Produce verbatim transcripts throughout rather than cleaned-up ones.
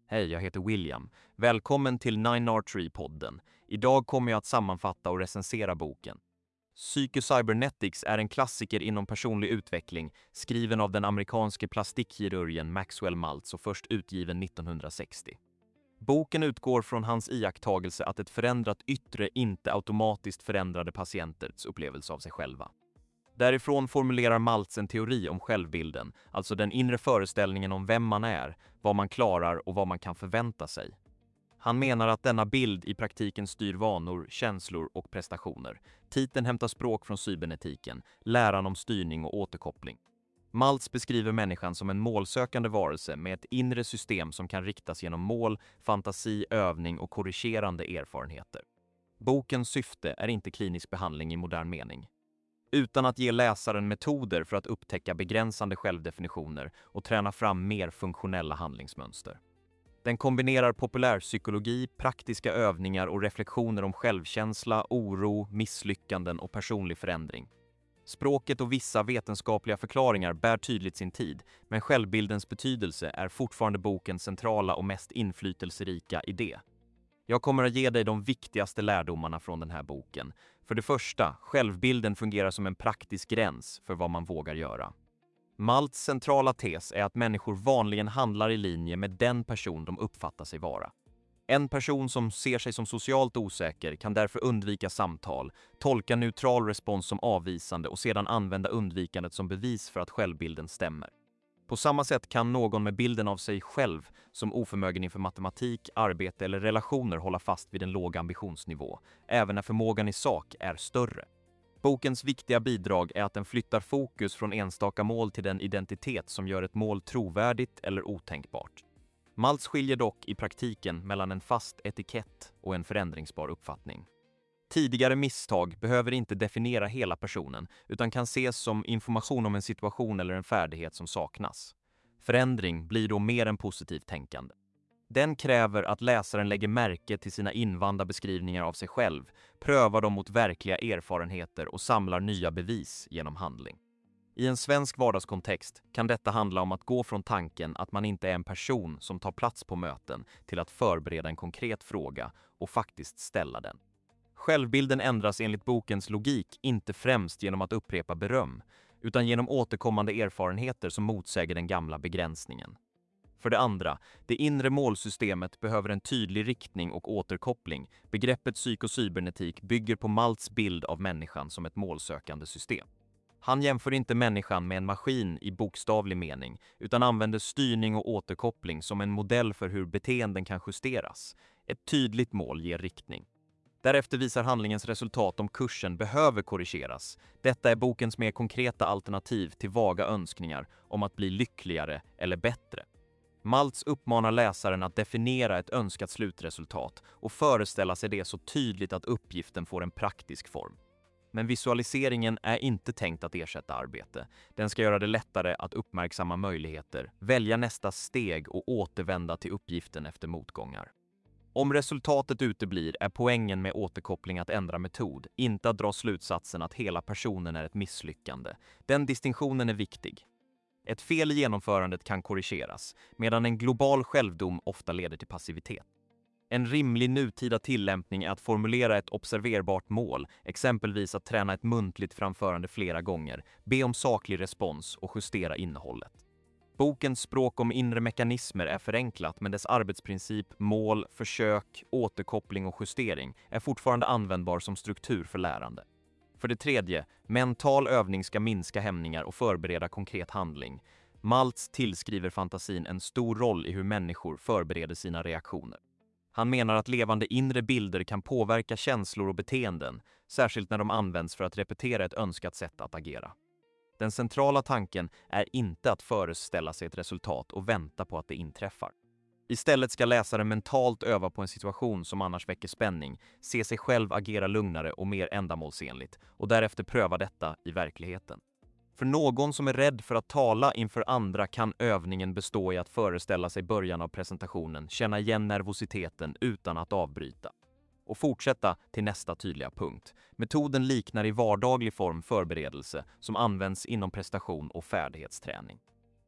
Hej, jag heter William. Välkommen till Nine R tre-podden. Idag kommer jag att sammanfatta och recensera boken. Psycho-Cybernetics är en klassiker inom personlig utveckling, skriven av den amerikanske plastikkirurgen Maxwell Maltz och först utgiven nittonhundrasextio. Boken utgår från hans iakttagelse att ett förändrat yttre inte automatiskt förändrade patienters upplevelse av sig själva. Därifrån formulerar Maltz en teori om självbilden, alltså den inre föreställningen om vem man är, vad man klarar och vad man kan förvänta sig. Han menar att denna bild i praktiken styr vanor, känslor och prestationer. Titeln hämtar språk från cybernetiken, läran om styrning och återkoppling. Maltz beskriver människan som en målsökande varelse med ett inre system som kan riktas genom mål, fantasi, övning och korrigerande erfarenheter. Bokens syfte är inte klinisk behandling i modern mening, utan att ge läsaren metoder för att upptäcka begränsande självdefinitioner och träna fram mer funktionella handlingsmönster. Den kombinerar populärpsykologi, praktiska övningar och reflektioner om självkänsla, oro, misslyckanden och personlig förändring. Språket och vissa vetenskapliga förklaringar bär tydligt sin tid, men självbildens betydelse är fortfarande bokens centrala och mest inflytelserika idé. Jag kommer att ge dig de viktigaste lärdomarna från den här boken. För det första, självbilden fungerar som en praktisk gräns för vad man vågar göra. Maltz centrala tes är att människor vanligen handlar i linje med den person de uppfattar sig vara. En person som ser sig som socialt osäker kan därför undvika samtal, tolka neutral respons som avvisande och sedan använda undvikandet som bevis för att självbilden stämmer. På samma sätt kan någon med bilden av sig själv som oförmögen inför matematik, arbete eller relationer hålla fast vid en låg ambitionsnivå, även när förmågan i sak är större. Bokens viktiga bidrag är att den flyttar fokus från enstaka mål till den identitet som gör ett mål trovärdigt eller otänkbart. Maltz skiljer dock i praktiken mellan en fast etikett och en förändringsbar uppfattning. Tidigare misstag behöver inte definiera hela personen utan kan ses som information om en situation eller en färdighet som saknas. Förändring blir då mer än positivt tänkande. Den kräver att läsaren lägger märke till sina invanda beskrivningar av sig själv, prövar dem mot verkliga erfarenheter och samlar nya bevis genom handling. I en svensk vardagskontext kan detta handla om att gå från tanken att man inte är en person som tar plats på möten till att förbereda en konkret fråga och faktiskt ställa den. Självbilden ändras enligt bokens logik inte främst genom att upprepa beröm, utan genom återkommande erfarenheter som motsäger den gamla begränsningen. För det andra, det inre målsystemet behöver en tydlig riktning och återkoppling. Begreppet psykocybernetik bygger på Maltz bild av människan som ett målsökande system. Han jämför inte människan med en maskin i bokstavlig mening, utan använder styrning och återkoppling som en modell för hur beteenden kan justeras. Ett tydligt mål ger riktning. Därefter visar handlingens resultat om kursen behöver korrigeras. Detta är bokens mer konkreta alternativ till vaga önskningar om att bli lyckligare eller bättre. Maltz uppmanar läsaren att definiera ett önskat slutresultat och föreställa sig det så tydligt att uppgiften får en praktisk form. Men visualiseringen är inte tänkt att ersätta arbete. Den ska göra det lättare att uppmärksamma möjligheter, välja nästa steg och återvända till uppgiften efter motgångar. Om resultatet uteblir är poängen med återkoppling att ändra metod, inte att dra slutsatsen att hela personen är ett misslyckande. Den distinktionen är viktig. Ett fel i genomförandet kan korrigeras, medan en global självdom ofta leder till passivitet. En rimlig nutida tillämpning är att formulera ett observerbart mål, exempelvis att träna ett muntligt framförande flera gånger, be om saklig respons och justera innehållet. Bokens språk om inre mekanismer är förenklat, men dess arbetsprincip, mål, försök, återkoppling och justering är fortfarande användbar som struktur för lärande. För det tredje, mental övning ska minska hämningar och förbereda konkret handling. Maltz tillskriver fantasin en stor roll i hur människor förbereder sina reaktioner. Han menar att levande inre bilder kan påverka känslor och beteenden, särskilt när de används för att repetera ett önskat sätt att agera. Den centrala tanken är inte att föreställa sig ett resultat och vänta på att det inträffar. Istället ska läsaren mentalt öva på en situation som annars väcker spänning, se sig själv agera lugnare och mer ändamålsenligt och därefter pröva detta i verkligheten. För någon som är rädd för att tala inför andra kan övningen bestå i att föreställa sig början av presentationen, känna igen nervositeten utan att avbryta och fortsätta till nästa tydliga punkt. Metoden liknar i vardaglig form förberedelse som används inom prestation och färdighetsträning.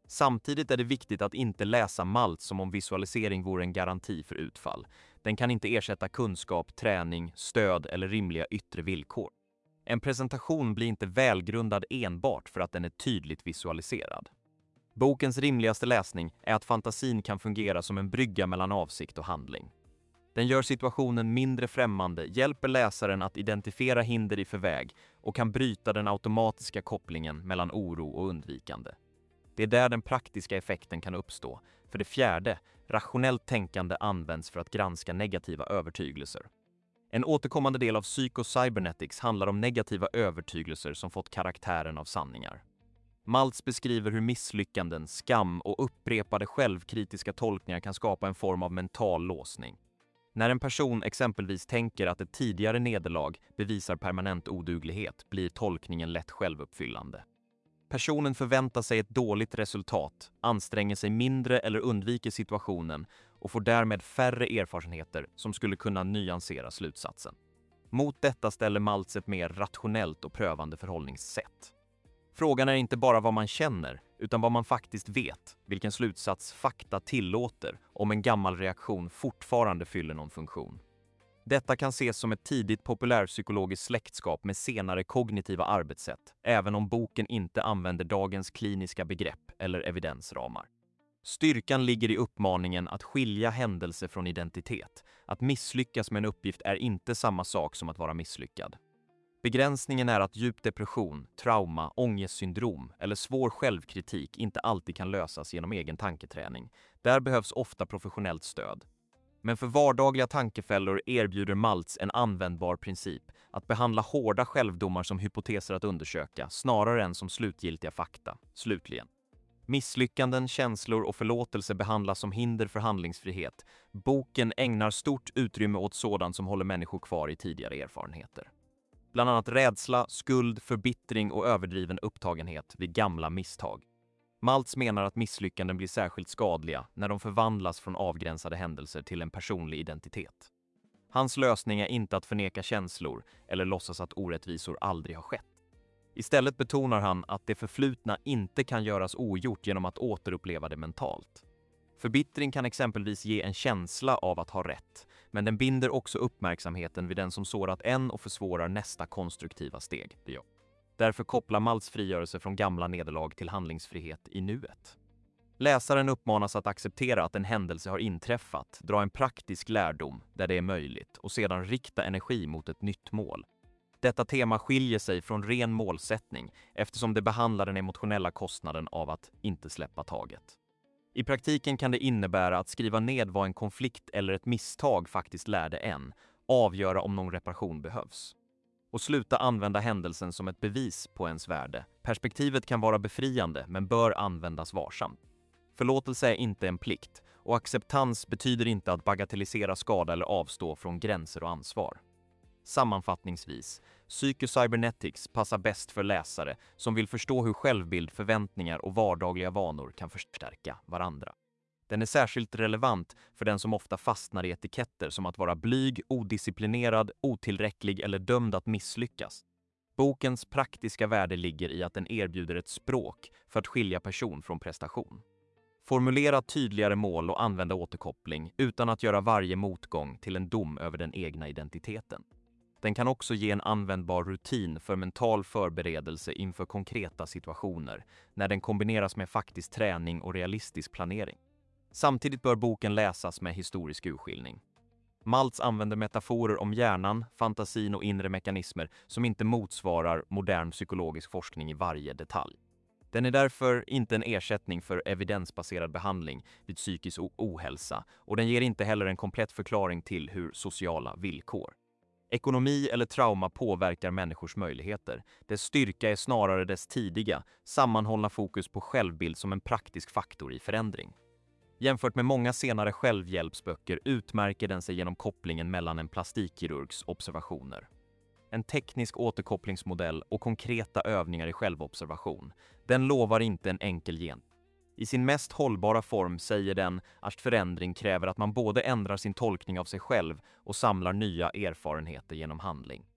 Samtidigt är det viktigt att inte läsa Maltz som om visualisering vore en garanti för utfall. Den kan inte ersätta kunskap, träning, stöd eller rimliga yttre villkor. En presentation blir inte välgrundad enbart för att den är tydligt visualiserad. Bokens rimligaste läsning är att fantasin kan fungera som en brygga mellan avsikt och handling. Den gör situationen mindre främmande, hjälper läsaren att identifiera hinder i förväg och kan bryta den automatiska kopplingen mellan oro och undvikande. Det är där den praktiska effekten kan uppstå. För det fjärde, rationellt tänkande används för att granska negativa övertygelser. En återkommande del av Psycho-Cybernetics handlar om negativa övertygelser som fått karaktären av sanningar. Maltz beskriver hur misslyckanden, skam och upprepade självkritiska tolkningar kan skapa en form av mental låsning. När en person exempelvis tänker att ett tidigare nederlag bevisar permanent oduglighet blir tolkningen lätt självuppfyllande. Personen förväntar sig ett dåligt resultat, anstränger sig mindre eller undviker situationen och får därmed färre erfarenheter som skulle kunna nyansera slutsatsen. Mot detta ställer Maltz ett mer rationellt och prövande förhållningssätt. Frågan är inte bara vad man känner, utan vad man faktiskt vet, vilken slutsats fakta tillåter om en gammal reaktion fortfarande fyller någon funktion. Detta kan ses som ett tidigt populärpsykologiskt släktskap med senare kognitiva arbetssätt, även om boken inte använder dagens kliniska begrepp eller evidensramar. Styrkan ligger i uppmaningen att skilja händelse från identitet. Att misslyckas med en uppgift är inte samma sak som att vara misslyckad. Begränsningen är att djup depression, trauma, ångestsyndrom eller svår självkritik inte alltid kan lösas genom egen tanketräning. Där behövs ofta professionellt stöd. Men för vardagliga tankefällor erbjuder Maltz en användbar princip, att behandla hårda självdomar som hypoteser att undersöka, snarare än som slutgiltiga fakta. Slutligen. Misslyckanden, känslor och förlåtelse behandlas som hinder för handlingsfrihet. Boken ägnar stort utrymme åt sådant som håller människor kvar i tidigare erfarenheter. Bland annat rädsla, skuld, förbittring och överdriven upptagenhet vid gamla misstag. Maltz menar att misslyckanden blir särskilt skadliga när de förvandlas från avgränsade händelser till en personlig identitet. Hans lösning är inte att förneka känslor eller låtsas att orättvisor aldrig har skett. Istället betonar han att det förflutna inte kan göras ogjort genom att återuppleva det mentalt. Förbittring kan exempelvis ge en känsla av att ha rätt, men den binder också uppmärksamheten vid den som sårat en och försvårar nästa konstruktiva steg. Därför kopplar Maltz frigörelse från gamla nederlag till handlingsfrihet i nuet. Läsaren uppmanas att acceptera att en händelse har inträffat, dra en praktisk lärdom där det är möjligt och sedan rikta energi mot ett nytt mål. Detta tema skiljer sig från ren målsättning eftersom det behandlar den emotionella kostnaden av att inte släppa taget. I praktiken kan det innebära att skriva ned vad en konflikt eller ett misstag faktiskt lärde en, avgöra om någon reparation behövs. Och sluta använda händelsen som ett bevis på ens värde. Perspektivet kan vara befriande men bör användas varsamt. Förlåtelse är inte en plikt och acceptans betyder inte att bagatellisera skada eller avstå från gränser och ansvar. Sammanfattningsvis, Psycho-Cybernetics passar bäst för läsare som vill förstå hur självbild, förväntningar och vardagliga vanor kan förstärka varandra. Den är särskilt relevant för den som ofta fastnar i etiketter som att vara blyg, odisciplinerad, otillräcklig eller dömd att misslyckas. Bokens praktiska värde ligger i att den erbjuder ett språk för att skilja person från prestation. Formulera tydligare mål och använda återkoppling utan att göra varje motgång till en dom över den egna identiteten. Den kan också ge en användbar rutin för mental förberedelse inför konkreta situationer när den kombineras med faktisk träning och realistisk planering. Samtidigt bör boken läsas med historisk urskiljning. Maltz använder metaforer om hjärnan, fantasin och inre mekanismer som inte motsvarar modern psykologisk forskning i varje detalj. Den är därför inte en ersättning för evidensbaserad behandling vid psykisk ohälsa och den ger inte heller en komplett förklaring till hur sociala villkor. Ekonomi eller trauma påverkar människors möjligheter. Dess styrka är snarare dess tidiga, sammanhållna fokus på självbild som en praktisk faktor i förändring. Jämfört med många senare självhjälpsböcker utmärker den sig genom kopplingen mellan en plastikkirurgs observationer, en teknisk återkopplingsmodell och konkreta övningar i självobservation. Den lovar inte en enkel gen. I sin mest hållbara form säger den att förändring kräver att man både ändrar sin tolkning av sig själv och samlar nya erfarenheter genom handling.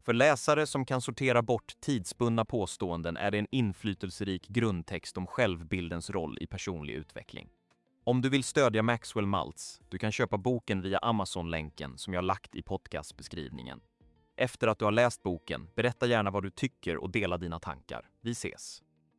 För läsare som kan sortera bort tidsbundna påståenden är det en inflytelserik grundtext om självbildens roll i personlig utveckling. Om du vill stödja Maxwell Maltz, du kan köpa boken via Amazon-länken som jag lagt i podcastbeskrivningen. Efter att du har läst boken, berätta gärna vad du tycker och dela dina tankar. Vi ses!